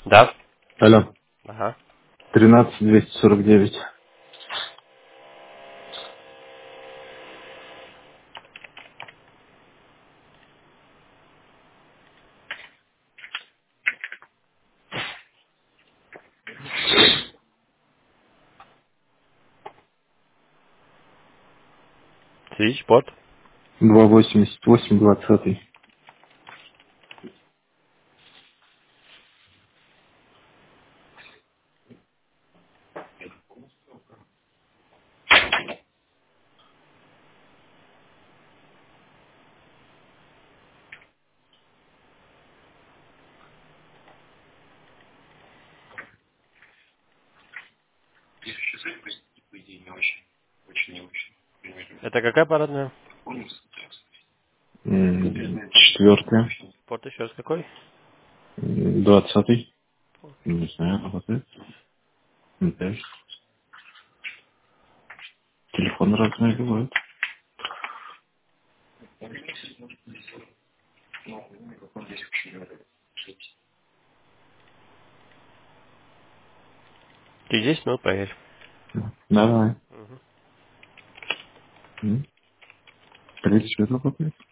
Да. Алло. Ага. 13249. Switch, под. 288 20. Это какая парадная? Четвертое. Порт еще раз какой? 20. Не знаю, вот это. Да. Телефон разные бывают. Ты здесь? Ну, поехали. Давай. Мгм. Третий светло какой?